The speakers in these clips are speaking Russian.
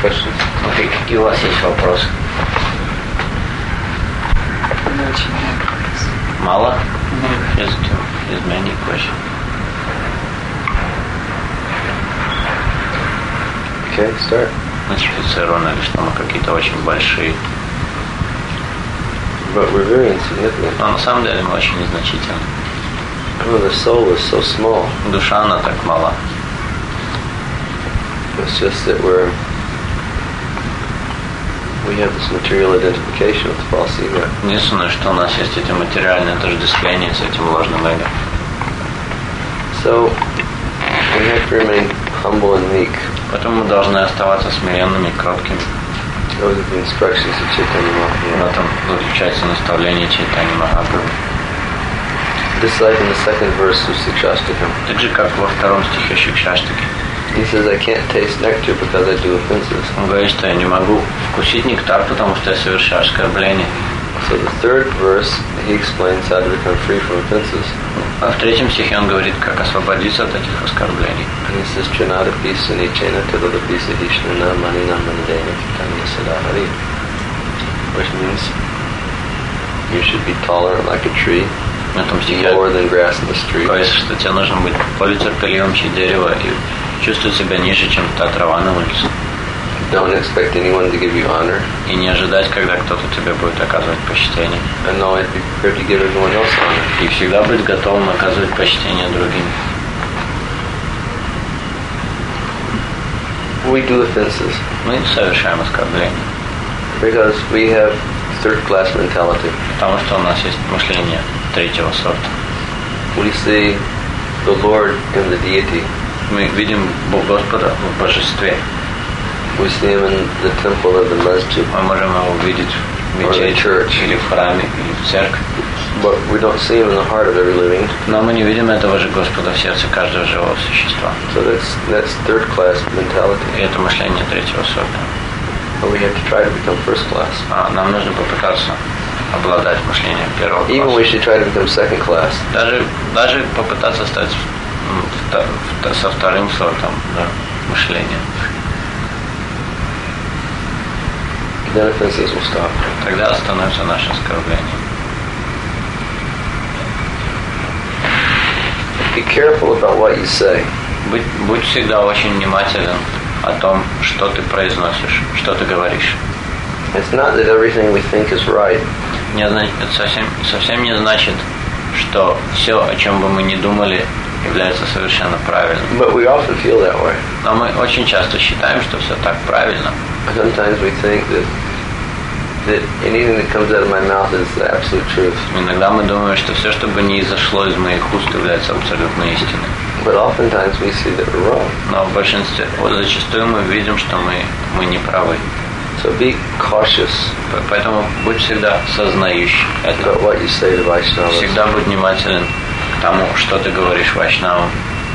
questions? Какие у вас есть вопросы? Мало? Just many questions. Okay, start. Нотифицировано ли, что мы какие-то очень большие. But we're very insignificant. Но на самом деле мы очень незначительны. Oh, the soul is so small. Душа, она так мала. It's just that we have this material identification with the false ego. Единственное, что у нас есть эти материальные отождествления с этим ложным эго. So we have to remain humble and meek. Поэтому мы должны оставаться смиренными и кроткими. Those are the instructions of Chaitanya В этом заключается наставление Чайтаньи Махапрабху. Just like in the second verse of Sikshastakam. Так же, как во втором стихе Шикшаштаки. He says, I can't taste nectar because I do offenses. Он говорит, что я не могу вкусить нектар, потому что я совершаю оскорбление. So the third verse, he explains how to become free from offenses. А в третьем стихе он говорит, как освободиться от этих оскорблений. And he says, Trinada pisa nichena kadada pisa hishnana manina manadena kitanya sadahari. Which means you should be tolerant like a tree, В этом стихе lower than grass in the street. говорится, что тебе нужно быть более терпеливым, чем дерево, и чувствовать себя ниже, чем та трава на улице. Don't expect anyone to give you honor. И не ожидать, когда кто-то тебе будет оказывать почтение. And always be prepared to give everyone else honor. И всегда быть готовым оказывать почтение другим. We do offenses Мы совершаем оскорбления, because we have third-class mentality. потому что у нас есть мышление третьего сорта. We see the Lord in the deity. Мы видим Господа в божестве. We see him in the temple of the masjid, Мы можем его увидеть в мечети, или в храме, или в церкви. but we don't see him in the heart of every living. Но мы не видим этого же Господа в сердце каждого живого существа. So that's third-class mentality. И это мышление третьего сорта. But we have to try to become first-class. А нам нужно попытаться обладать мышлением первого Even we класса. should try to become second-class. Даже попытаться стать со вторым сортом, да, мышления. Then offenses will stop. Тогда остановится наше оскорбление. Be careful about what you say. Будь всегда очень внимателен о том, что ты произносишь, что ты говоришь. It's not that everything we think is right. Это совсем не значит, что все, о чем бы мы ни думали, является совершенно правильным. But we often feel that way. Но мы очень часто считаем, что все так правильно. Sometimes we think that anything that comes out of my mouth is the absolute truth. Иногда мы думаем, что все, что бы ни изошло из моих уст, является абсолютной истиной. But oftentimes we see that we're wrong. Но в большинстве, зачастую мы видим, что мы не правы. So be cautious Поэтому будь всегда сознающий это. about what you say to Vaishnavas. Всегда будь внимателен к тому, что ты говоришь вайшнавам.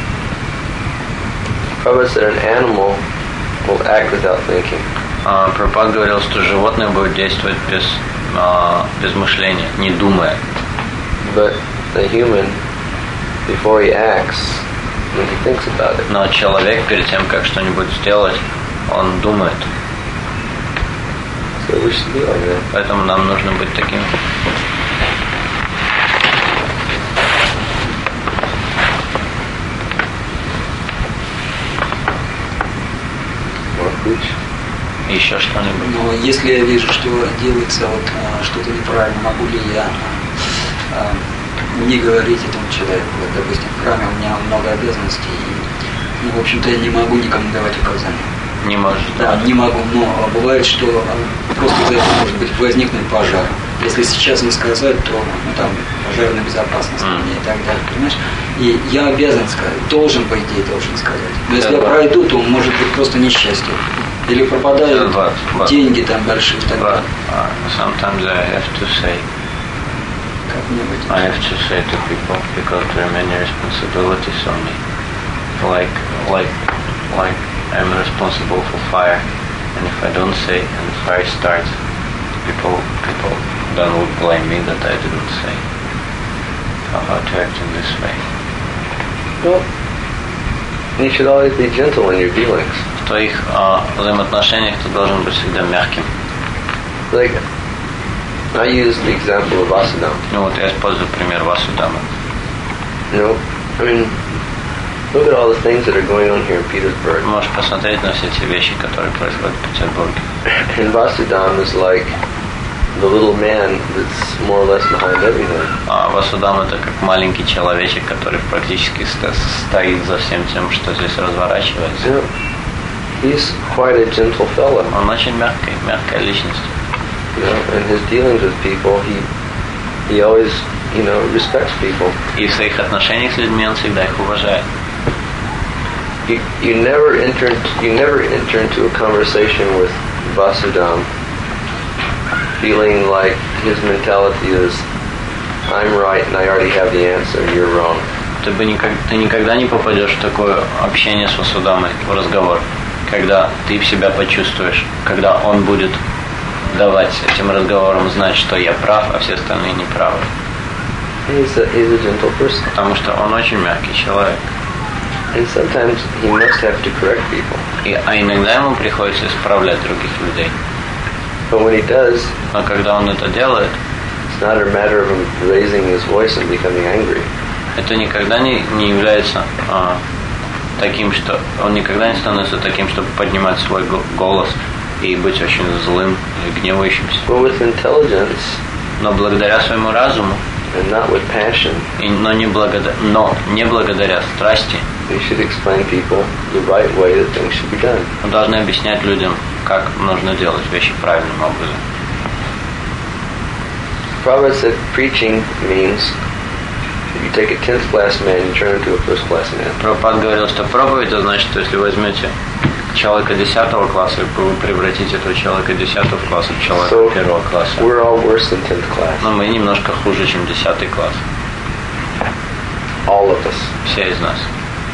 Prabhupada said an animal will act without thinking. Прабхупада говорил, что животное будет действовать без мышления, не думая. But the human, before he acts, when he thinks about it. Но человек перед тем, как что-нибудь сделать, он думает. So we should be like that. Поэтому нам нужно быть таким. More preach. Еще что-нибудь. Но если я вижу, что делается что-то неправильно, могу ли я не говорить этому человеку? Вот, допустим, в храме у меня много обязанностей, и, в общем-то, я не могу никому давать указания. Не может. Да, не могу, но бывает, что просто из-за этого может быть возникнуть пожар. Если сейчас не сказать, то там пожарная безопасность и так далее, понимаешь? И я обязан сказать, должен, по идее, должен сказать. Но если я пройду, то может быть просто несчастье. Или пропадают деньги там большие и так далее. Sometimes I have to say. Как-нибудь. I have to say to people because there are many responsibilities on me. Like I'm responsible for fire, and if I don't say and the fire starts, people then would blame me that I didn't say. How to act in this way? Well, you should always be gentle in your dealings. в твоих взаимоотношениях ты должен быть всегда мягким. Like, I use the example of Vasudama. Ну вот я использую пример Васудамы. You know, I mean, look at all the things that are going on here in Petersburg. Можешь посмотреть на все те вещи, которые происходят в Петербурге. And Vasudama is like the little man that's more or less behind everything. А Васудама это как маленький человечек, который практически стоит за всем тем, что здесь разворачивается. You know, he's quite a gentle fellow. Он очень мягкая личность. You know, in his dealings with people, he always, you know, respects people. И в своих отношениях с людьми он всегда их уважает. You never enter into a conversation with Vasudama feeling like his mentality is, I'm right and I already have the answer, you're wrong. Ты никогда не попадешь в такое общение с Васудамой, в разговор, когда ты в себя почувствуешь, когда он будет давать этим разговорам знать, что я прав, а все остальные не правы. He's a gentle person. Потому что он очень мягкий человек. And sometimes he must have to correct people. А иногда ему приходится исправлять других людей. But when he does, Но когда он это делает, it's not a matter of him raising his voice and becoming angry. это никогда не является таким, что он никогда не становится таким, чтобы поднимать свой голос и быть очень злым или гневающимся. But with intelligence, Но благодаря своему разуму, and not with passion, но не благодаря страсти, you should explain people the right way that things should be done. мы должны объяснять людям, как нужно делать вещи правильным образом. Prabhupada said preaching means if you take a 10th class man and turn him into a first class man. Прабхупад говорил, что проповедь, это значит, что если возьмете человека 10 класса, вы превратите этого человека 10 класса в человека 1 класса. We're all worse than 10th class. Но мы немножко хуже, чем 10 класс. All of us. Все из нас.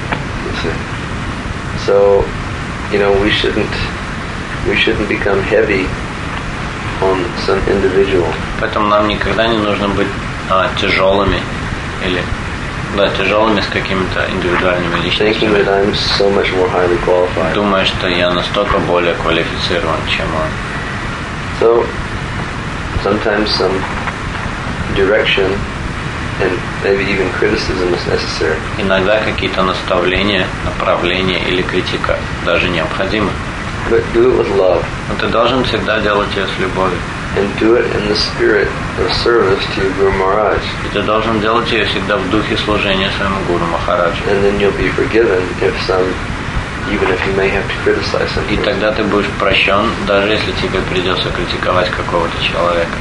So, you know, we shouldn't become heavy on some individual. Поэтому нам никогда не нужно быть тяжелыми или тяжелыми с какими-то индивидуальными Thinking личностями. that I'm so much more highly qualified. Думаю, что я настолько более квалифицирован, чем он. So, sometimes some direction and maybe even criticism is necessary. Иногда какие-то наставления, направления или критика даже необходимы. But do it with love. Но ты должен всегда делать ее с любовью. And do it in the spirit of service to Guru Maharaj. И ты должен делать ее всегда в духе служения своему Гуру Махараджу. And then you'll be forgiven even if you may have to criticize И him. тогда ты будешь прощен, даже если тебе придется критиковать какого-то человека.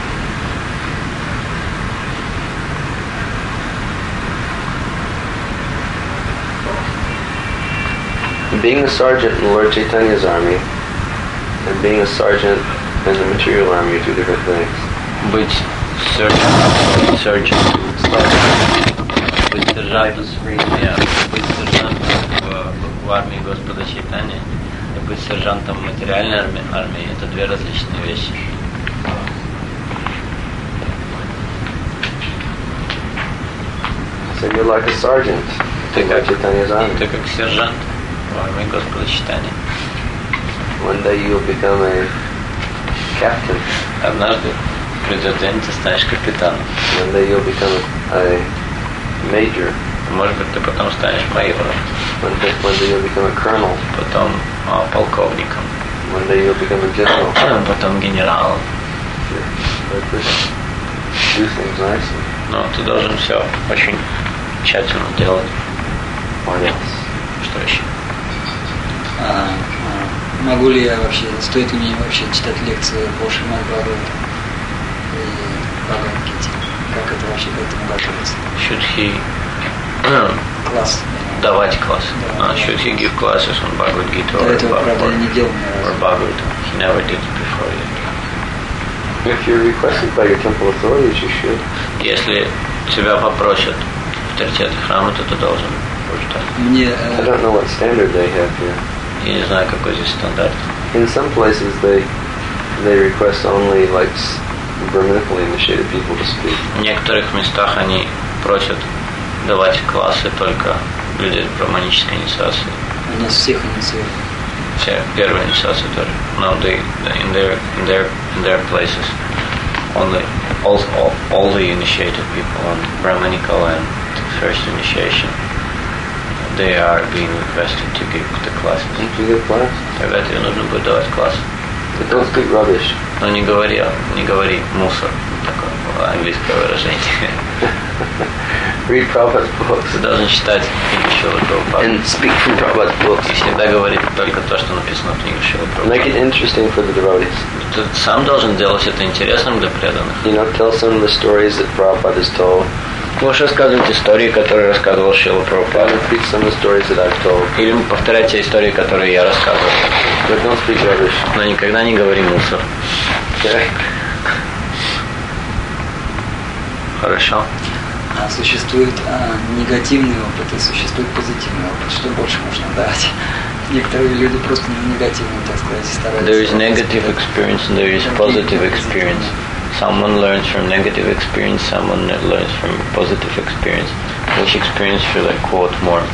Being a sergeant in Lord Chaitanya's army and being a sergeant in the material army are two different things. Быть сержантом в армии Господа Чайтаньи и быть сержантом в материальной армии – это две различные вещи. So you're like a sergeant in Lord Chaitanya's army. Ты как сержант в армии Господа Чайтаньи. One day you'll become a captain. Однажды придет день, ты станешь капитаном. One day you'll become a major. Может быть, ты потом станешь майором, One day you'll become a colonel. потом полковником, One day you'll become a general. потом генералом. But just do things nicely. Но ты должен все очень тщательно делать. What else? Что еще? Могу ли я вообще, стоит ли мне вообще читать лекции по Шримад Бхагаватам и Бхагавад-гите? Как это вообще к этому готовиться? Should he Класс. давать класс? Да. Should he give classes on Bhagavad Gita До or этого, правда, я не делал ни разу. Bhagavatam? He never did it before yet. If you're requested by your temple authorities, you should. Если тебя попросят авторитеты храма, то ты должен прочитать. Мне I don't know what standard they have here. Я не знаю, какой здесь стандарт. In some places, they request only like brahmanically initiated people to speak. В некоторых местах они просят давать классы только людей с браманической инициацией. у нас всех инициируют. все первые инициации тоже. No, in their places, all the initiated people on Brahmanical and first initiation, they are being requested to give the classes. To give class? Тогда тебе нужно будет давать класс. But don't speak rubbish. Но не говори мусор, такое английское выражение. Read Prabhupada's books. Ты должен читать книги Шрилы Прабхупады. And speak from Prabhupada's books. И всегда говорить только то, что написано в книге Шрилы Make it Прабхупады. interesting for the devotees. Ты сам должен делать это интересным для преданных. You know, tell some of the stories that Prabhupada has told. Можешь рассказывать истории, которые рассказывал Шрила Прабхупада. Repeat some of the stories that I've told. Или повторять те истории, которые я рассказывал. But don't speak rubbish. Но никогда не говори мусор. Okay? Хорошо? Существует негативный опыт и существует позитивный опыт. Что больше можно дать? Некоторые люди просто негативно, так сказать, стараются. There is negative experience and there is positive experience. Someone learns from negative experience, someone learns from positive experience. Which experience should I quote more?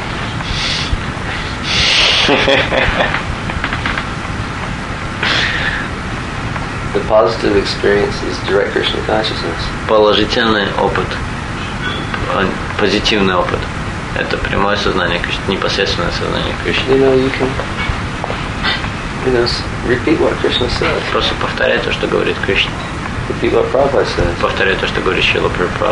The positive experience is direct Krishna consciousness. Положительный опыт, позитивный опыт. Это прямое сознание Кришны, непосредственное сознание Кришны. You can, repeat what Krishna says. Просто повторяй то, что говорит Кришна. Repeat what Prabhupada says. Повторяй то, что говорит Шрила Прабхупада.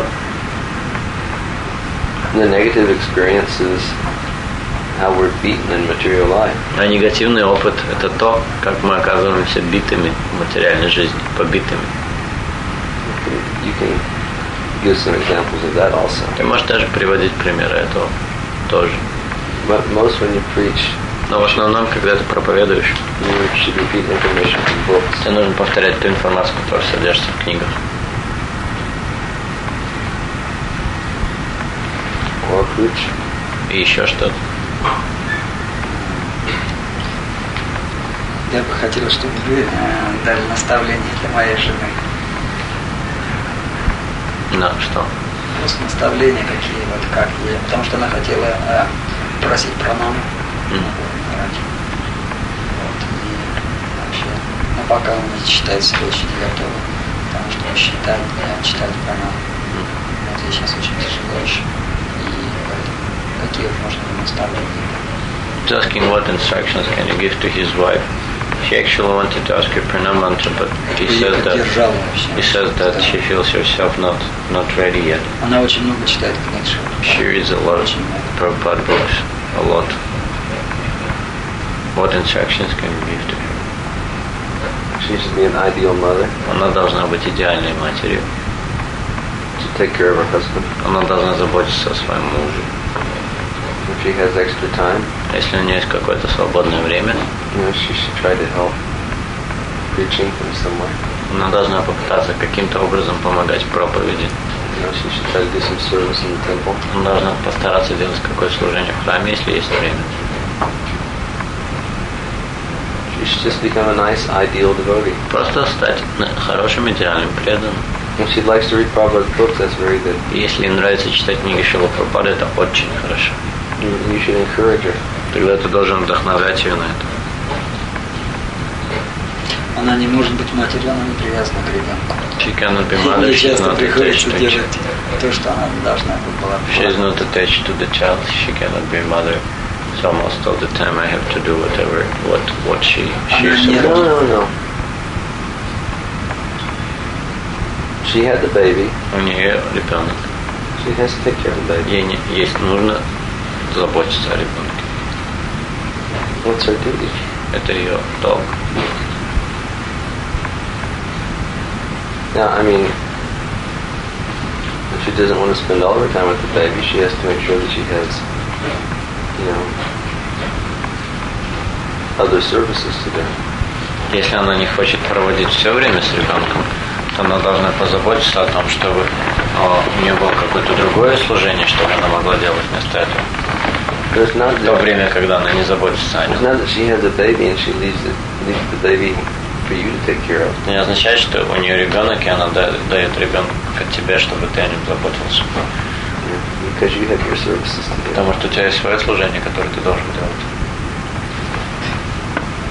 The negative experience is how we're beaten in material life. А негативный опыт – это то, как мы оказываемся битыми в материальной жизни, побитыми. You can give some examples of that also. Ты можешь даже приводить примеры этого тоже. But most when you preach, Но в основном, когда ты проповедуешь, you should repeat information from books. тебе нужно повторять ту информацию, которая содержится в книгах. Or preach. И еще что-то. Я бы хотел, чтобы вы дали наставление для моей жены. На что? Просто наставления какие, вот как ей. Потому что она хотела просить пранаму. Вот, и вообще, но пока он не читает встречи, не готова. Потому что читать пранаму. Вот ей сейчас очень тяжело еще. И какие можно наставления? He's asking what instructions can you give to his wife. She actually wanted to ask her pranam mantra, but he says that she feels herself not ready yet. Она очень много читает книг. She reads a lot of Prabhupada books, a lot. What instructions can you give to her? She should be an ideal mother. Она должна быть идеальной матерью. To take care of her husband. Она должна заботиться о своем муже. If she has extra time, Если у нее есть какое-то свободное время, she should try to help preaching in some way. она должна попытаться каким-то образом помогать в проповеди. She should try to do some service in the temple. Она должна постараться делать какое-то служение в храме, если есть время. She should just become a nice, ideal devotee. Просто стать хорошим, идеальным преданным. If she likes to read Prabhupada's books, that's very good. И если ей нравится читать книги Шрилы Прабхупады, это очень хорошо. You should encourage her. Тогда ты должен вдохновлять ее на это. Она не может быть матерью, она не привязана к ребенку. She cannot be mother, Ей she's часто not приходится attached to делать то, что она должна была. She is not attached to the child, she cannot be mother. So most of the time I have to do whatever, what she's supposed. No. She had the baby. У нее ребенок. She has to take care of the baby. Ей нужно заботиться о ребенке. What's her duty? Это ее долг. Now, I mean, if she doesn't want to spend all of her time with the baby, she has to make sure that she has, other services to do. Если она не хочет проводить все время с ребенком, то она должна позаботиться о том, чтобы у нее было какое-то другое служение, чтобы она могла делать вместо этого. В то время, когда она не заботится о нем. Это не означает, что у нее ребенок, и она дает ребенка тебе, чтобы ты о нем заботился. Потому что у тебя есть свое служение, которое ты должен делать.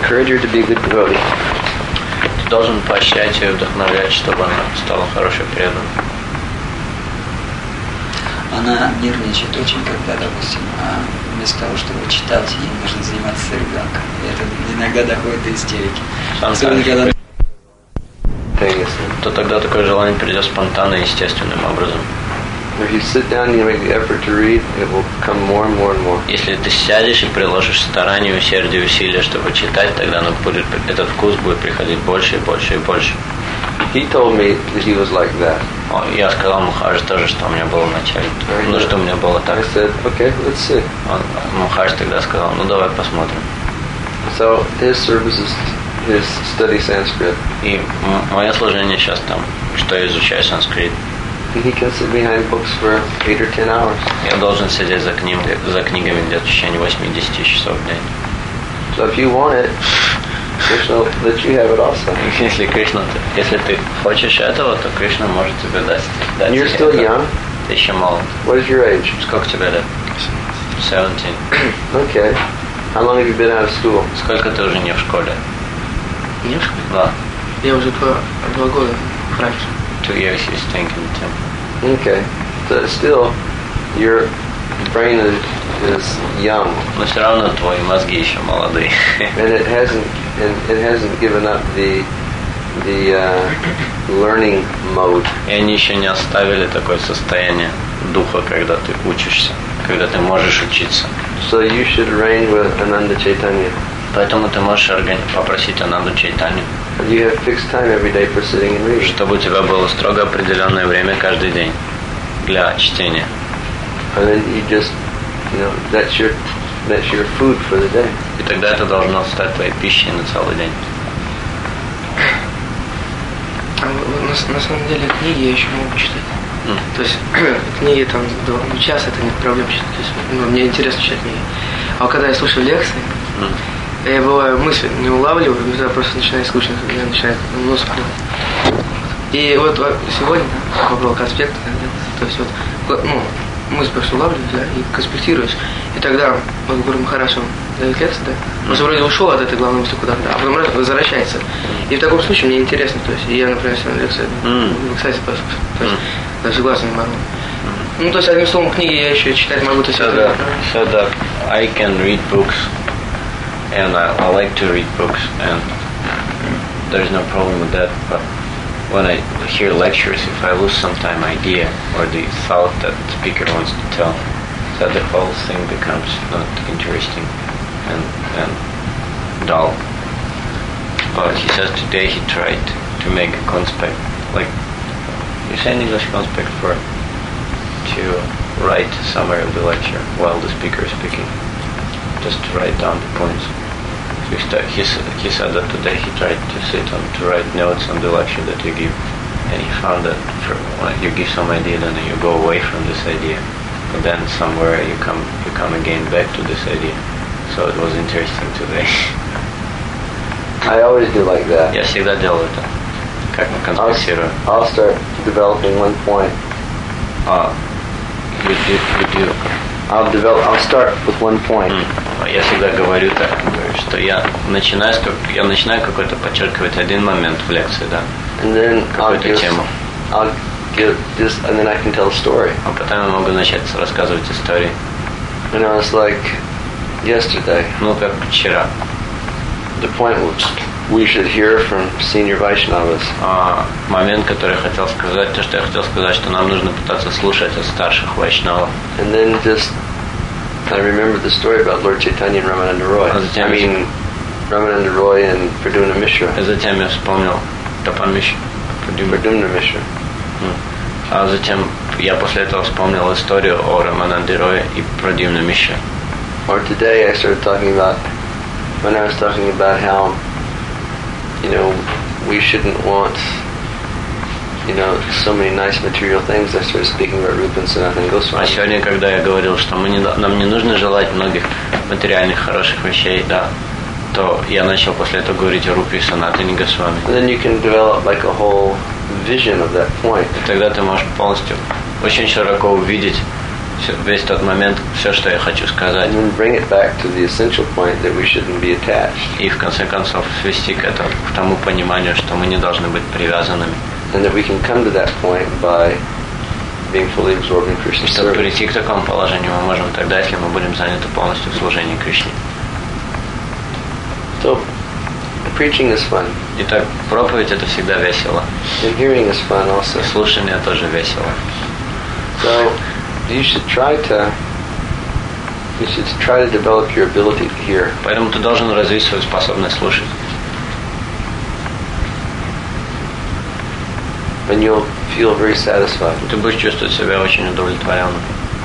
encourage her to be a good devotee. Ты должен поощрять ее и вдохновлять, чтобы она стала хорошей преданной. Она нервничает очень, когда, допустим, вместо того, чтобы читать, ей нужно заниматься с ребенком. И это иногда доходит до истерики. Особенно, когда... То тогда такое желание придет спонтанно и естественным образом. If you sit down and you make the effort to read, it will come more and more and more. Если ты сядешь и приложишь старание, усердие, усилия, чтобы читать, тогда этот вкус будет приходить больше и больше и больше. He told me that he was like that. Я сказал Махарадж тоже, что у меня было вначале. Ну, что у меня было так. I said, okay, let's see. Махарадж тогда сказал, ну давай посмотрим. So his service is his study Sanskrit. И мое служение сейчас там, что я изучаю санскрит. He can sit behind books for 8 or 10 hours. Я должен сидеть за книгами где-то в течение 8-10 часов в день. So if you want it, Krishna will let you have it also. Если ты хочешь этого, то Кришна может тебе дать. And you're still young. Ты еще молод. What is your age? Сколько тебе лет? 17. Okay. How long have you been out of school? Сколько ты уже не в школе? Не в школе? Да. Я уже 2 года в храме. 2 years he's staying in the temple. Okay. So still, your brain is young. Но все равно твои мозги еще молодые. And it hasn't given up the learning mode. И они еще не оставили такое состояние духа, когда ты учишься, когда ты можешь учиться. So you should arrange with Ananda Chaitanya. Поэтому ты можешь попросить Ананду Чайтанью. You have fixed time every day for sitting and reading. Чтобы у тебя было строго определенное время каждый день для чтения. And then you just, that's your food for the day. И тогда это должно стать твоей пищей на целый день. На самом деле книги я еще могу читать. То есть книги там до часа это не проблема читать. То есть, мне интересно читать книги. А когда я слушаю лекции, я бываю мысль не улавливаю, когда просто начинаю скучно, я начинаю нос плевать. И вот сегодня попробовал конспект, то есть мысль просто улавливаешь, да, и конспектируешь. И тогда, вот Гуру Махарадж дает лекцию, да, он вроде ушел от этой главной мысли куда-то, а потом возвращается. И в таком случае мне интересно, то есть, я, например, сегодня лекцию, кстати, послушаю, то есть, даже глаз не могу. Ну, то есть, одним словом, книги я еще читать могу, то есть, so that I can read books, and I like to read books, and there's no problem with that, but when I hear lectures, if I lose sometime idea or the thought that the speaker wants to tell, that the whole thing becomes not interesting and dull. But he says today he tried to make a conspect, like you say in English, conspect to write summary of the lecture while the speaker is speaking, just to write down the points. He said that today he tried to sit to write notes on the lecture that you give, and he found that when you give some idea, then you go away from this idea, but then somewhere you come again back to this idea. So it was interesting today. I always do like that. Я всегда делаю это, как конспектирую. I'll start developing one point. You do. I'll start with one point. Я всегда говорю так, что я начинаю какой-то подчеркивать один момент в лекции, да. And then какую-то тему. I'll give this, and then I can tell a story. А потом я могу начать рассказывать истории. It's like yesterday. Ну, как вчера. The point which we should hear from senior Vaishnavas. Момент, который я хотел сказать, то, что я хотел сказать, что нам нужно пытаться слушать от старших вайшнавов. And then I remember the story about Lord Chaitanya and Ramananda Roy. Ramananda Roy and Pradyumna Mishra. И затем я вспомнил Tapan Mishra. Pradyumna Mishra. А затем я после этого вспомнил историю о Рамананде Рое и Pradyumna Mishra. Or today I started talking about, when I was talking about how, we shouldn't want, so many nice material things, I started speaking about Rupa and Sanatana Goswami. А сегодня, когда я говорил, что нам не нужно желать многих материальных хороших вещей, да, то я начал после этого говорить о Рупе и Санатане Госвами. And then you can develop like a whole vision of that point. И тогда ты можешь полностью, очень широко увидеть весь тот момент, все, что я хочу сказать. And then bring it back to the essential point that we shouldn't be attached. И в конце концов свести к тому пониманию, что мы не должны быть привязанными. And that we can come to that point by being fully absorbed in Krishna's Чтобы service. прийти к такому положению мы можем тогда, если мы будем заняты полностью в служении Кришне. So, preaching is fun. Итак, проповедь это всегда весело. And hearing is fun also. И слушание тоже весело. So, you should try to develop your ability to hear. Поэтому ты должен развить свою способность слушать. And you'll feel very satisfied. Ты будешь чувствовать себя очень удовлетворенным.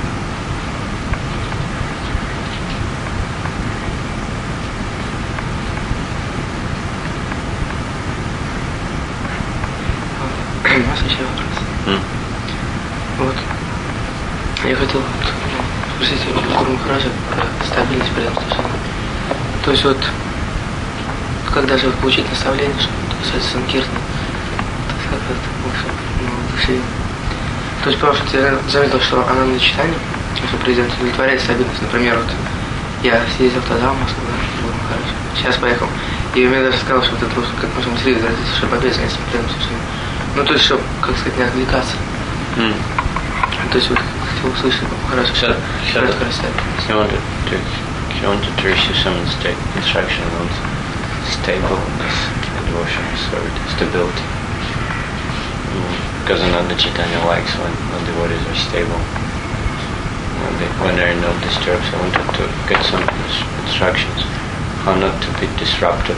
У нас еще вопрос. Вот. Я хотел спросить Гуру Махараджа про стабильность преданности. То есть вот, когда же получить наставление, что касается санкиртана, то есть как это души. То есть, потому что я заметил, что она на читании, что президент удовлетворяет стабильность. Например, вот я съездил тогда в Москву, Гуру Махараджа, сейчас поехал. И мне даже сказал, что вот это как можно быстрее выразиться, чтобы обязанность преданности. Ну, то есть, чтобы, как сказать, не отвлекаться. То есть, вот, хотел услышать, хорошо, что кратко расставить. He wanted to receive some instruction on stableness and devotion, stability. Because another Chaitanya likes when devotees are stable, when they are not disturbed. So I wanted to get some instructions how not to be disrupted,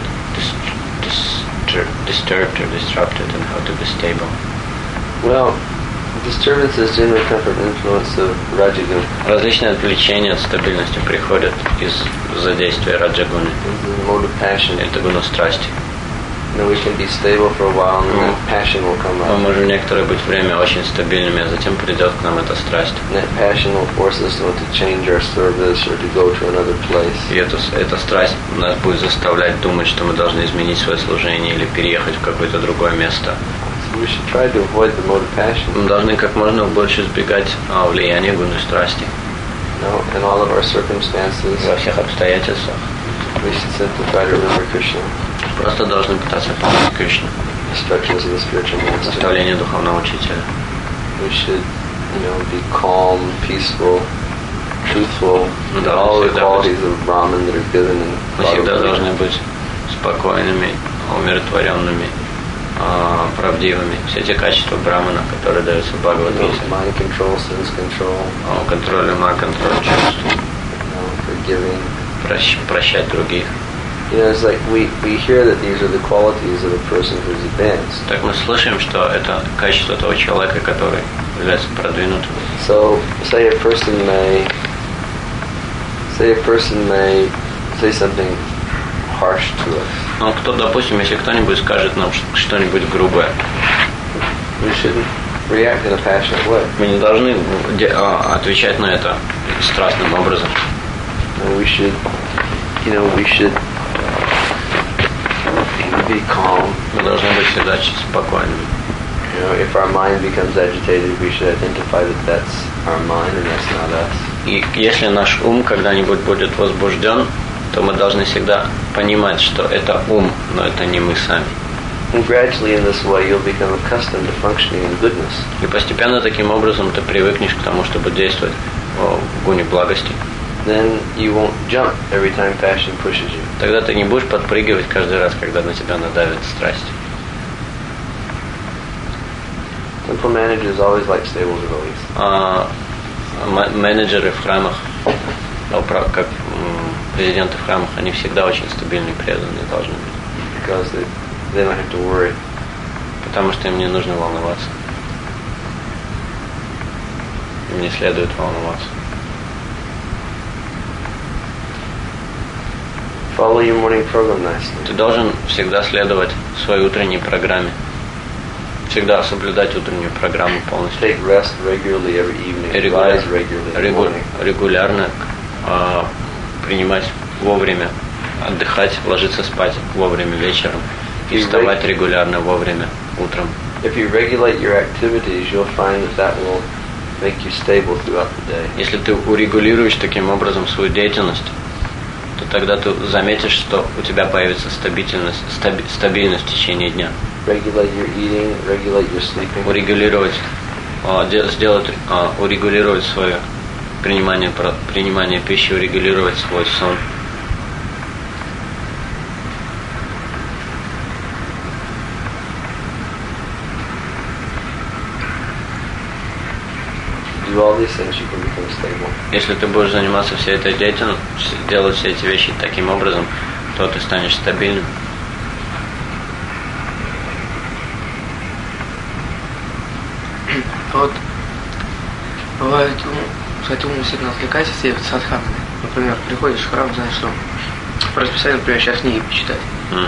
disturbed or disrupted, and how to be stable. Well, disturbances generally come from influence of Rajaguna. Различные отвлечения от стабильности приходят из-за действия Раджагуны. This is the mode of passion. Это гуна страсти. Then we can be stable for a while, and then passion will come Мы up. можем некоторое быть время очень стабильными, а затем придет к нам эта страсть. And that passion will force us to change our service or to go to another place. И эта страсть нас будет заставлять думать, что мы должны изменить свое служение или переехать в какое-то другое место. So we should try to avoid the mode of passion. Мы должны как можно больше избегать влияния гуны страсти. In all of our circumstances, Во всех обстоятельствах. we should simply try to remember Krishna, Просто должны пытаться помнить Кришну, instructions of the spiritual master. наставление духовного учителя. We should, be calm, peaceful, truthful, Да, all the всегда qualities of Brahman that are given in Мы всегда Bhagavad должны Gita. быть спокойными, умиротворенными, правдивыми. Все те качества Брамана, которые даются в Бхагавад-гите. Mind control, sense control, Контроль ума, контроль чувств, forgiving. прощать других. It's like we hear that these are the qualities of a person who's advanced. Так мы слышим, что это качество того человека, который является продвинутым. So, say a person may say something harsh to us. Но допустим, если кто-нибудь скажет нам что-нибудь грубое, We shouldn't react in a passionate way. мы не должны отвечать на это страстным образом. And we should be calm. Мы должны быть всегда спокойными. If our mind becomes agitated, we should identify that that's our mind and that's not us. И если наш ум когда-нибудь будет возбужден, то мы должны всегда понимать, что это ум, но это не мы сами. And gradually in this way you'll become accustomed to functioning in goodness. И постепенно таким образом ты привыкнешь к тому, чтобы действовать в гуне благости. Then you won't jump every time passion pushes you. Тогда ты не будешь подпрыгивать каждый раз, когда на тебя надавит страсть. Temple managers always like stable devotees. Менеджеры в храмах, как президенты в храмах, они всегда очень стабильные и преданные должны быть. Because they don't have to worry. Потому что им не нужно волноваться. Им не следует волноваться. Follow your morning program nicely. Ты должен всегда следовать своей утренней программе. Всегда соблюдать утреннюю программу полностью. Take rest regularly every evening. И Rise regularly in the morning. регулярно принимать вовремя, отдыхать, ложиться спать вовремя вечером и вставать регулярно вовремя утром. If you regulate your activities, you'll find that will make you stable throughout the day. Если ты урегулируешь таким образом свою деятельность, то тогда ты заметишь, что у тебя появится стабильность в течение дня. Regulate your eating, regulate your sleeping. Урегулировать свое принимание пищи, урегулировать свой сон. Do all these things, you can become stable. Если ты будешь заниматься всей этой деятельностью, делать все эти вещи таким образом, то ты станешь стабильным. Вот бывает, кстати, ум сильно отвлекается все садханами. Например, приходишь в храм, знаешь, что по расписанию, например, сейчас книги почитать.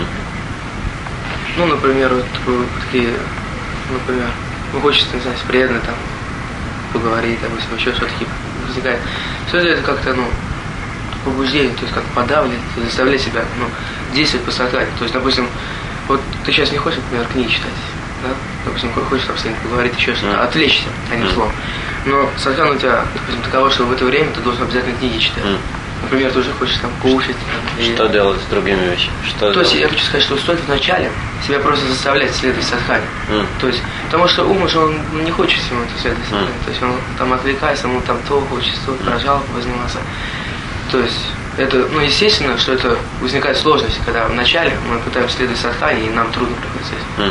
Ну, например, вот такие, например, хочется, не знаю, с преданным там поговорить, там, если еще что-то возникает. Все это как-то, побуждение, то есть как подавлять, заставлять себя, действовать по садхане. То есть, допустим, вот ты сейчас не хочешь, например, книги читать, да? Допустим, хочешь там с кем-то поговорить, еще что-то, отвлечься, одним словом. Но садхана у тебя, допустим, таково, что в это время ты должен обязательно книги читать. Например, ты уже хочешь там кушать. Что делать с другими вещами? То есть я хочу сказать, что стоит вначале себя просто заставлять следовать садхане. То есть, потому что ум уже он не хочет всему это следовать садхане. То есть он там отвлекается, ему там то хочется, то про жалобу возниматься. То есть это, естественно, что это возникает сложность, когда вначале мы пытаемся следовать садхане, и нам трудно приходится.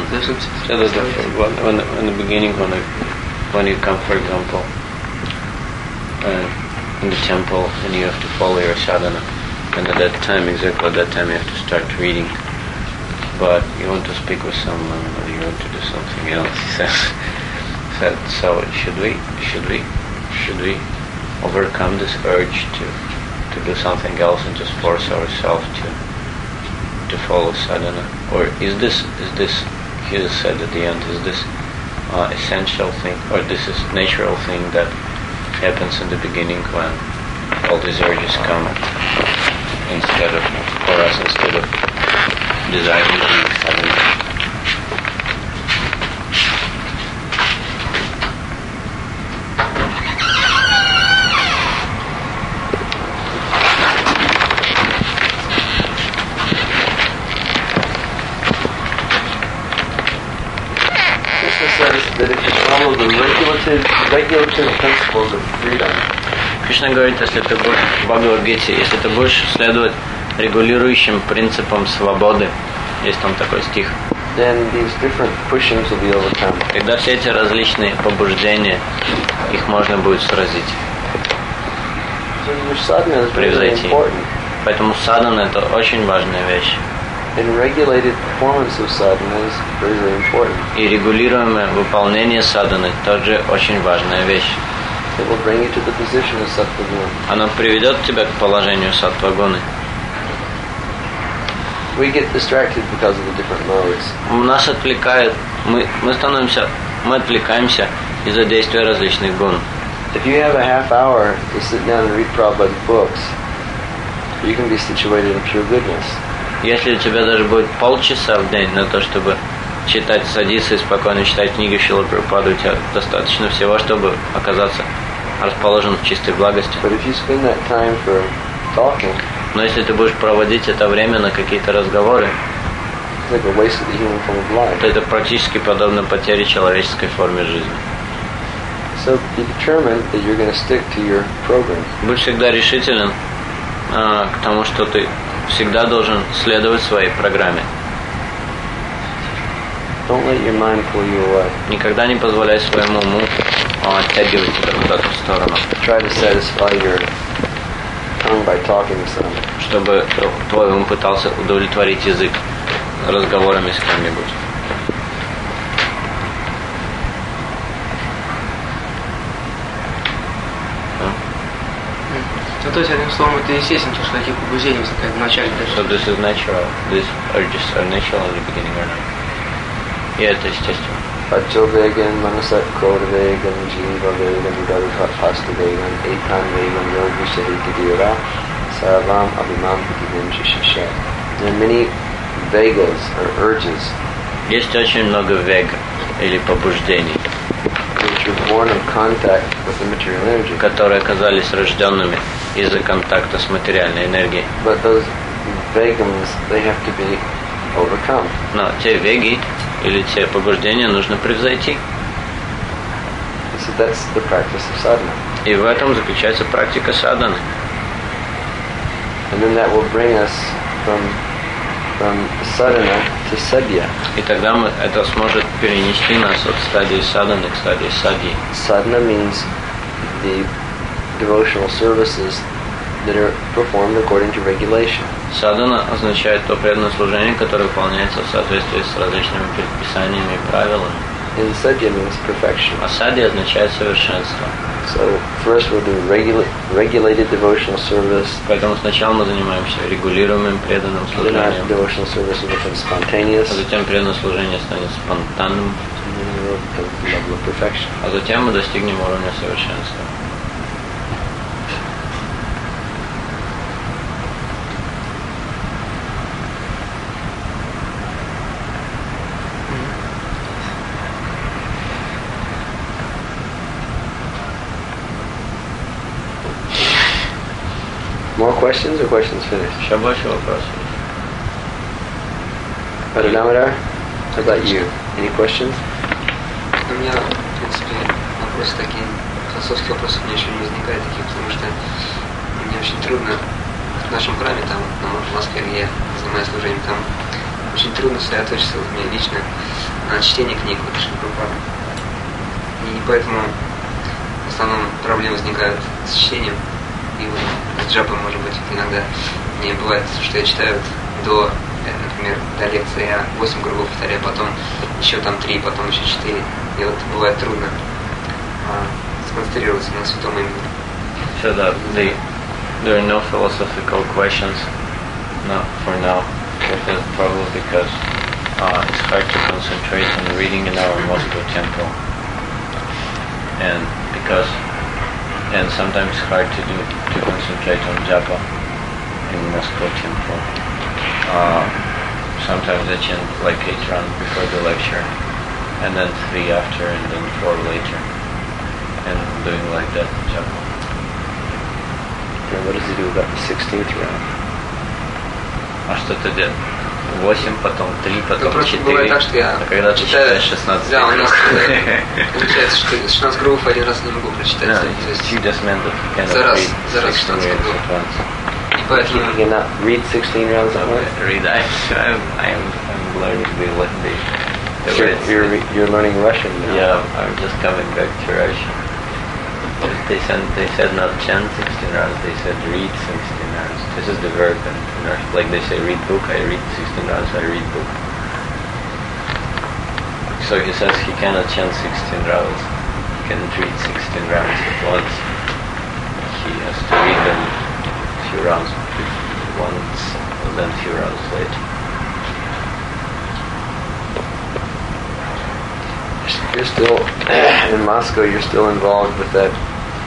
In the beginning, when you come, for example, in the temple, and you have to follow your sadhana, and at that time, exactly at that time, you have to start reading. But you want to speak with someone, or you want to do something else. He said, so should we overcome this urge to do something else and just force ourselves to follow sadhana, or is this? He just said at the end, is this essential thing, or this is natural thing that happens in the beginning when all these urges come instead of desiring to be sadhana? That if you follow the regulative principles of freedom, Кришна говорит, если ты будешь в Бхагавад-гите, если ты будешь следовать регулирующим принципам свободы, есть там такой стих, then these different pushings will be overcome. Тогда все эти различные побуждения, их можно будет сразить, So your sadhana is really превзойти. important. Поэтому садхана это очень важная вещь. And regulated performance of sadhana is very, very important. И регулируемое выполнение садханы тоже очень важная вещь. It will bring you to the position of sattva-guna. Оно приведет тебя к положению саттва-гуны. We get distracted because of the different modes. Нас отвлекает, мы отвлекаемся из-за действия различных гун. If you have a half hour to sit down and read Prabhupada's books, you can be situated in pure goodness. Если у тебя даже будет полчаса в день на то, чтобы садиться и спокойно читать книги Шрилы Прабхупады, у тебя достаточно всего, чтобы оказаться расположен в чистой благости. But if you spend that time for talking, Но если ты будешь проводить это время на какие-то разговоры, it's like a waste of the human form of life. то это практически подобно потере человеческой формы жизни. So be determined that you're going to stick to your program. Будь всегда решителен к тому, что ты всегда должен следовать своей программе. Don't let your mind pull you away. Никогда не позволяй своему уму оттягивать тебя куда-то в сторону. Try to satisfy your tongue by talking to someone. Чтобы твой ум пытался удовлетворить язык разговорами с кем-нибудь. То есть, одним словом, это естественно, то, что такие побуждения возникают в начале даже. So this is natural. These urges are natural in the beginning or not? Yeah, это естественно. Pacho vegan, manasat kod vegan, jiva vegan, udarupasta vegan, etan vegan, yogisahiti dira, sarvam abhimam hitivim shishisha. There are many vegas or urges. Есть очень много вега или побуждений. which were born of contact with the material energy. которые оказались рожденными из-за контакта с материальной энергией. But those vegans, they have to be overcome. Но те веги или те побуждения нужно превзойти. So that's the practice of sadhana. И в этом заключается практика садханы. And then that will bring us from sadhana to sadhya. И тогда это сможет перенести нас от стадии садханы к стадии садьи. Sadhana means the devotional services that are performed according to regulation. Садхана означает то преданное служение, которое выполняется в соответствии с различными предписаниями и правилами. And sadhya means perfection. А садья означает совершенство. So first we'll do regulated devotional service. Поэтому сначала мы занимаемся регулируемым преданным Then our служением, devotional service will become spontaneous. а затем преданное служение станет спонтанным, And then we'll become the level of perfection. а затем мы достигнем уровня совершенства. More questions or questions finished? Еще больше вопросов? Brother Damodar, how about you? Any questions? У меня, в принципе, вопросы такие, философские вопросы у меня еще не возникают таких, потому что мне очень трудно в нашем храме, там, в Москве, где я занимаюсь служением, там очень трудно сосредоточиться вот мне лично на чтении книг вот Шри Прабхупады. И поэтому в основном проблемы возникают с чтением. И вот с джапом, может быть, иногда мне бывает, что я читаю до, например, до лекции я 8 кругов повторяю, потом еще там 3, потом еще 4. И вот бывает трудно сконцентрироваться на святом имени. So there are no philosophical questions for now. This is probably because it's hard to concentrate on reading in our Moscow temple, and sometimes it's hard to concentrate on japa in Moscow temple. Sometimes I chant like 8 rounds before the lecture, and then 3 after, and then 4 later, and doing like that japa. And what does he do about the 16th round? А что ты делаешь? 8, потом 3, потом 4. Бывает так, что я а когда ты читаешь 16 да, у нас получается, что 16 кругов один раз не могу прочитать. No, То есть you just meant that you cannot за раз read 16 16 words кругов. at once. И поэтому You cannot read 16 rounds at once? Read, I'm learning the words. You're learning Russian now. Yeah, I'm just coming back to Russia. They said not chant 16 rounds, they said read 16 rounds. This is the verb in Russian. Like they say read book, I read 16 rounds, I read book. So he says he cannot chant 16 rounds, he cannot read 16 rounds at once. He has to read them a few rounds once, and then a few rounds later. You're still in Moscow. You're still involved with that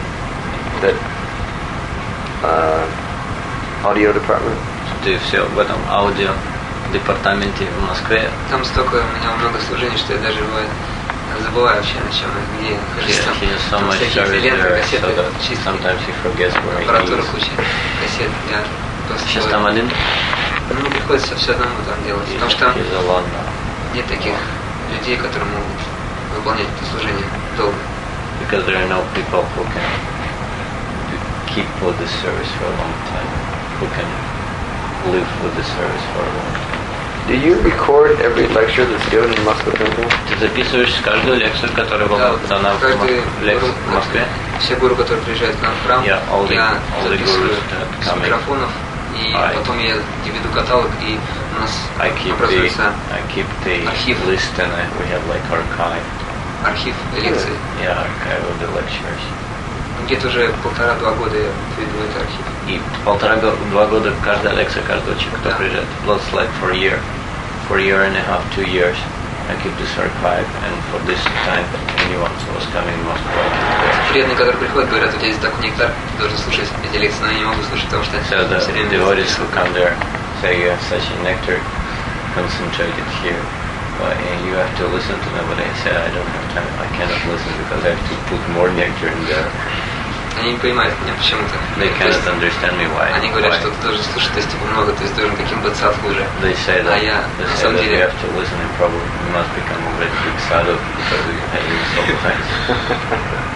audio department. Ты все в этом аудио департаменте в Москве. там столько у меня много служений, что я даже бывает забываю вообще на чем я, где я нахожусь. He has so Там much всякие service ленты, there, кассеты, so that чистки, sometimes he forgets where he аппаратура, is. куча кассет. Я просто Сейчас там один? ну, приходится все одному там делать, потому что там He's alone now. нет таких людей, которые могут выполнять это служение долго. Because there are no people who can keep with the service for a long time, who can live with the service for a long time. Do you record every lecture that's given in Moscow Temple? Ты записываешь каждую лекцию, которая была дана в каждый лекции в Москве? все гуру, которые приезжают к нам в храм, Yeah, all the я записываю gurus that с come in. микрофонов, и I- потом я веду каталог, и у нас I keep образуется the архив. list and we have like archive. архив лекций. Yeah, archive of the lectures. Где-то уже 1,5-2 года я веду этот архив. И 1,5-2 года каждая лекция каждого человека, кто Да. приезжает. That's like for a year and a half, 2 years. I keep this archive, and for this time, anyone who was coming in Moscow. Преданные, которые приходят, говорят, у тебя здесь такой нектар, ты должен слушать эти лекции, но я не могу слушать, потому что So the все время devotees who come there say you have such a nectar concentrated here, but you have to listen to them. But I said I don't have time. I cannot listen because I have to put more nectar in there. Они не понимают меня почему-то. They cannot understand me why. Они говорят, что ты должен слушать, то есть типа много, то есть должен таким быть садху уже. They say that, А я на самом you деле... have to listen and probably you must become a very big sadhu because you have so much.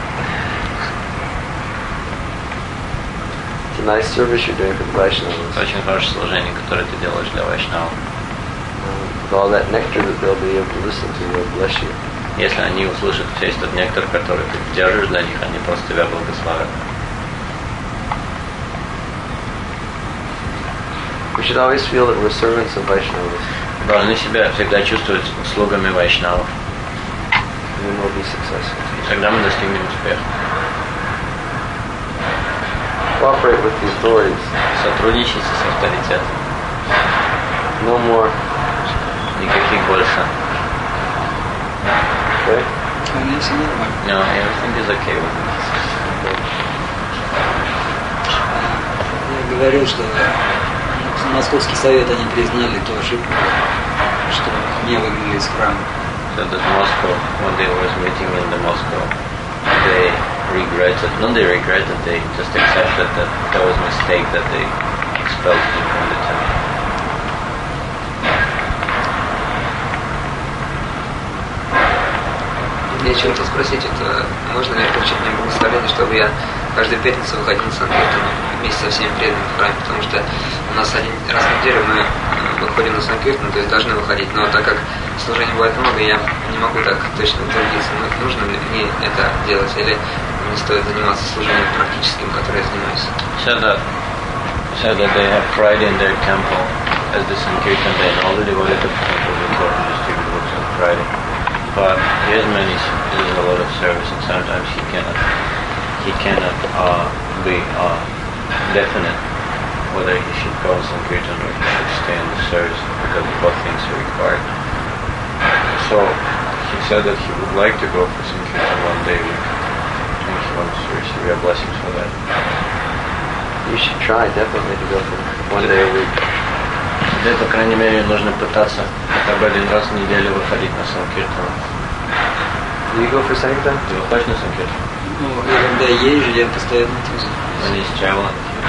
It's a nice service you're doing for the Vaishnavas. Очень хорошее служение, которое ты делаешь для Вайшнава. With all that nectar that they'll be able to listen to will bless you. Если они услышат весь тот нектар, который ты держишь для них, они просто тебя благословят. We should always feel that we're servants of Vaishnavas. Должны себя всегда чувствовать слугами Вайшнавов. And then we'll be successful. И тогда мы достигнем успеха. Cooperate with the authorities. Сотрудничайте с авторитетом. No more. Никаких больше. Okay? Они все нормально. No, everything is okay with me. Я говорил, что Московский совет они признали ту ошибку, что не выгнали из храма. So that Moscow, when they was meeting in the Moscow, they regretted, not they regretted, they just accepted that that was a mistake that they expelled him from the temple. Мне чем-то спросить, это можно ли получить мне благословение, чтобы я каждую пятницу выходил на Санкиртан вместе со всеми преданными в храме, потому что у нас один раз в неделю мы выходим на Санкиртан, то есть должны выходить, но так как служений бывает много, я не могу так точно утвердиться, нужно ли мне это делать, или не стоит заниматься служением практическим, которое я занимаюсь. So that they have Friday in their temple as the Sankirtan, they know the devoted of the temple before to distribute books on Friday. But he has a lot of service, and sometimes he cannot be definite whether he should go on Sankirtan or he should stay in the service because both things are required. So he said that he would like to go for Sankirtan one day a week, and he wants to receive your blessings for that. You should try definitely to go for one day a week. Тебе, по крайней мере, нужно пытаться хотя бы один раз в неделю выходить на Санкиртан. Do you go for Sankirtan? Ты выходишь на Санкиртан? Ну, я когда езжу, я постоянно этим занимаюсь. Он есть чего?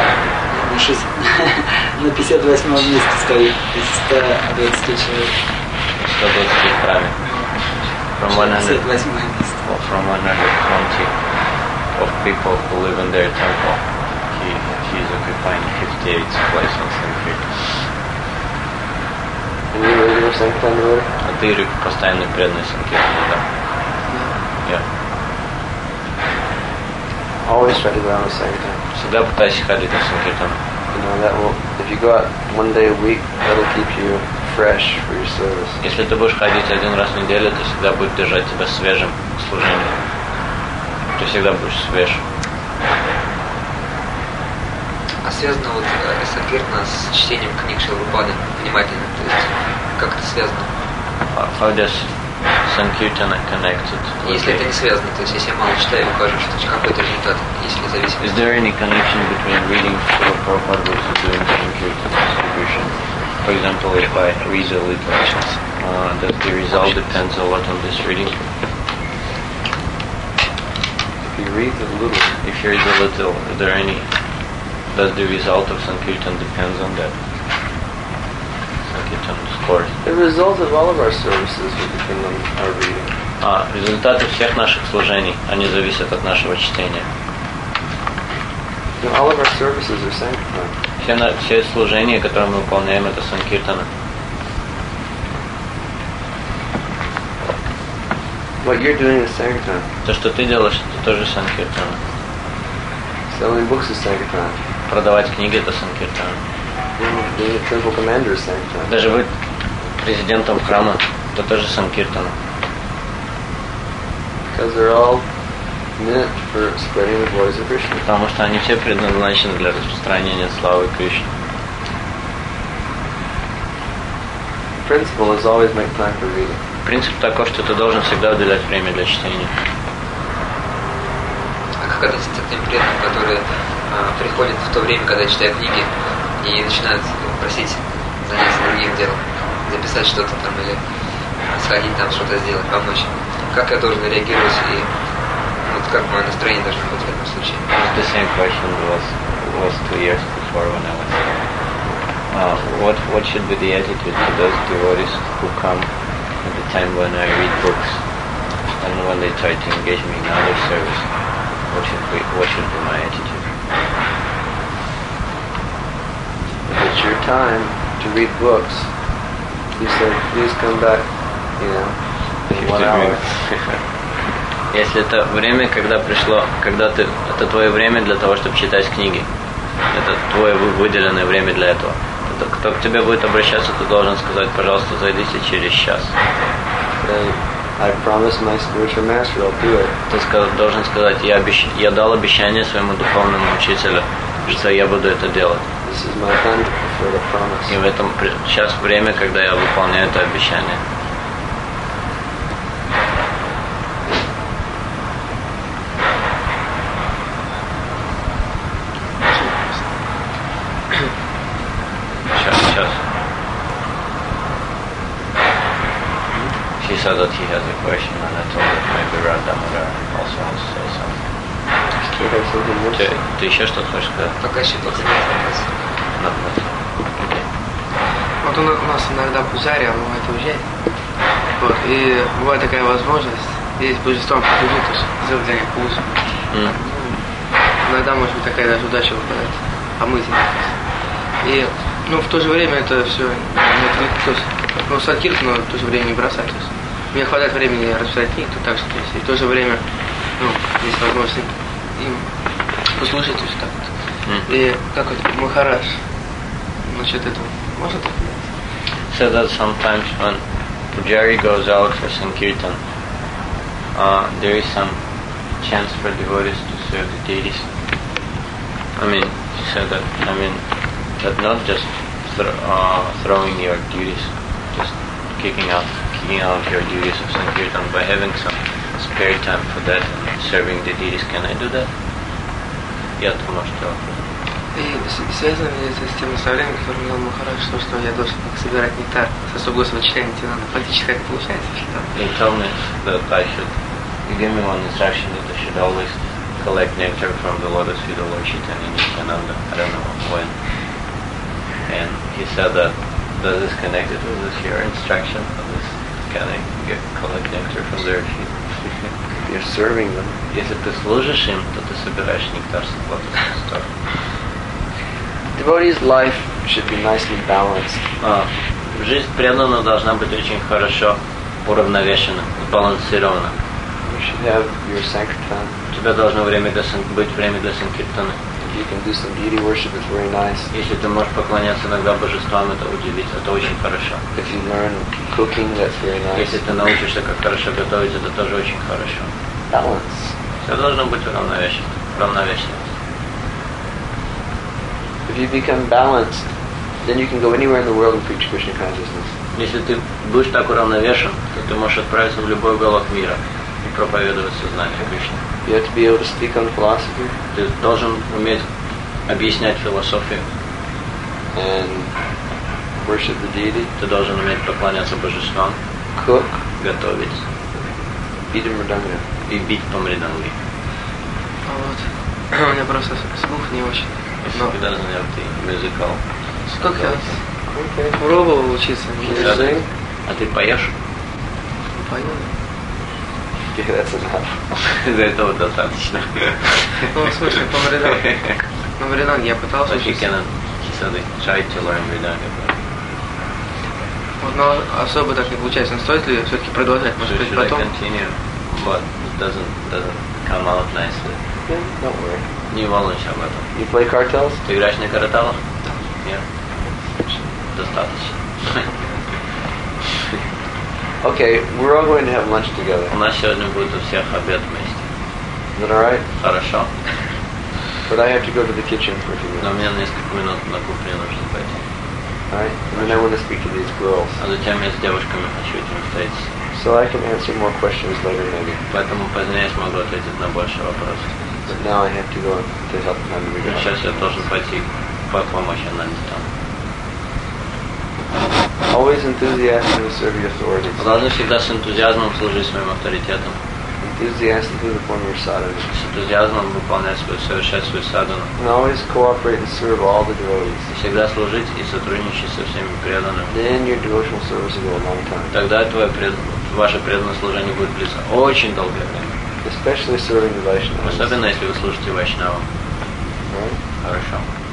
На 58-м месте стою из 120 человек. 120 в храме. From 58 место. From 120 of people who live in their temple, he is occupying 58th place on Sankirtan. And you regular Sankirtan devotee? А ты постоянный преданный Санкиртану, да? Yeah. Always try to go on a Sankirtan. Всегда пытайся ходить на Санкиртан. You know, that will, if you go out one day a week, that'll keep you fresh for your service. Если ты будешь ходить один раз в неделю, это всегда будет держать тебя свежим к служению. Ты всегда будешь свеж. А связано вот Санкиртана с чтением книг Шилпрапады внимательно, то есть как это связано? How does Sankirtana connected with Если это не связано, то есть если я мало читаю, укажу, что какой-то результат, если зависит. Is there any connection between reading Srila Prabhupada books and doing Sankirtan distribution? For example, if I read a little, does the result depends a lot on this reading? If you read a little, If you read a little, is there any? Does the result of Sankirtan depends on that? Sankirtan scores. the result of all of our services will depend on our reading. Результаты всех наших служений, они зависят от нашего чтения. You know, all of our services are Sankirtan. Все служения, которые мы выполняем, это Санкиртана. What you're doing is Sankirtan. То, что ты делаешь, это тоже Санкиртана. Selling books is Sankirtan. Продавать книги, это Санкиртана. Being a temple commander is Sankirtan. Даже быть президентом храма, это тоже Санкиртана. Because they're all meant for spreading the glories of Krishna. Потому что они все предназначены для распространения славы Кришны. The principle is always make time for reading. Принцип такой, что ты должен всегда уделять время для чтения. А как относиться к тем преданным, которые приходят в то время, когда я читаю книги, и начинают просить заняться другим делом, записать что-то там или сходить там что-то сделать, помочь? как я должен реагировать и вот как мое настроение должно быть в этом случае. The same question was 2 years before when I was there. What should be the attitude to those devotees who come at the time when I read books and when they try to engage me in other service? What should be my attitude? If it's your time to read books, he said, please come back, in 1 hour. Если это время, когда пришло, это твое время для того, чтобы читать книги, это твое выделенное время для этого. Кто к тебе будет обращаться, ты должен сказать, пожалуйста, зайдите через час. I promised my spiritual master I'll do it. Ты должен сказать, я дал обещание своему духовному учителю, что я буду это делать. This is my time to fulfill the promise. И в этом сейчас время, когда я выполняю это обещание. Сейчас. She said that he has a question, and I told that maybe Radhamara also wants to say something. Still have something more to say? Ты еще что-то хочешь сказать? Пока еще только нет вопросов. Вот у нас иногда пузарь, он бывает уезжает. Вот, и бывает такая возможность, здесь божеством покажу, то есть сделать для них вкус. Иногда может быть такая даже удача выпадает, помыть. И в то же время это все, садкирт, но в то же время не бросать. То есть, мне хватает времени расписать книги, то так что и в то же время, есть возможность им послушать, то есть так вот. И как вот Махарадж насчет этого, может так? So that sometimes when Pujari goes out for Sankirtan, there is some chance for devotees to serve the deities. He said that, that not just throwing your duties, just kicking out your duties of Sankirtan, by having some spare time for that and serving the deities. Can I do that? Я думаю, что... И связано ли это с тем наставлением, которое мне дал Махарадж, что я должен собирать нектар с особого сочетания Тинана? Фактически это получается, что... He told me that he gave me one instruction that I should always collect nectar from the lotus feet of Lord Chaitanya Nityananda. I don't know when. And he said that is connected with this your instruction of this, can I collect nectar from their feet? You're serving them. Если ты служишь им, то ты собираешь нектар с лотосных стопа. Devotee's life should be nicely balanced. Жизнь преданного должна быть очень хорошо уравновешена, сбалансирована. You should have your sankirtan. У тебя должно быть время для санкиртана. If you can do some deity worship, it's very nice. Если ты можешь поклоняться иногда божествам, это удивительно, это очень хорошо. If you learn cooking, that's very nice. Если ты научишься, как хорошо готовить, это тоже очень хорошо. Balance. Все должно быть уравновешено. If you become balanced, then you can go anywhere in the world and preach Krishna consciousness. Если ты будешь так уравновешен, то ты можешь отправиться в любой уголок мира и проповедовать сознание Кришны. You have to be able to speak on philosophy. Ты должен уметь объяснять философию. And worship the deity. Ты должен уметь поклоняться божествам. Cook. Готовить. Beat a mridanga. И бить по мриданге. У меня просто слух не очень. Но he doesn't have the musical. Как я пробовал учиться. А ты поешь? Пою. Yeah, that's enough. За этого достаточно. В смысле, по мриданге. На мриданге я пытался учиться. He said they tried to learn mridanga. Но особо так не получается. Но стоит ли все-таки продолжать? Может быть, потом? Continue, but it doesn't come out nicely. Yeah, don't worry. Не волнуйся об этом. You play cartels? Ты играешь на караталах? Нет. Достаточно. Okay, we're all going to have lunch together. У нас сегодня будет у всех обед вместе. Is that alright? Хорошо. But I have to go to the kitchen for a few Но minutes. мне на несколько минут на кухню нужно пойти. Alright? And then I want to speak to these girls. А затем я с девушками хочу этим встретиться. So I can answer more questions later maybe. Поэтому позднее смогу ответить на больше вопросов. But now I have to go to help them Сейчас я должен пойти помочь Ананде там. Always enthusiastically serve your authorities. Вы должны всегда с энтузиазмом служить своим авторитетам. Enthusiastically perform your sadhana. С энтузиазмом выполнять совершать свою садхану. And always cooperate and serve all the devotees. Всегда служить и сотрудничать со всеми преданными. Then your devotional service will go a long time. Тогда ваше преданное служение будет длиться очень долгое время. Especially serving the Vaishnavas. Особенно если вы служите Вайшнавам. Right? Хорошо.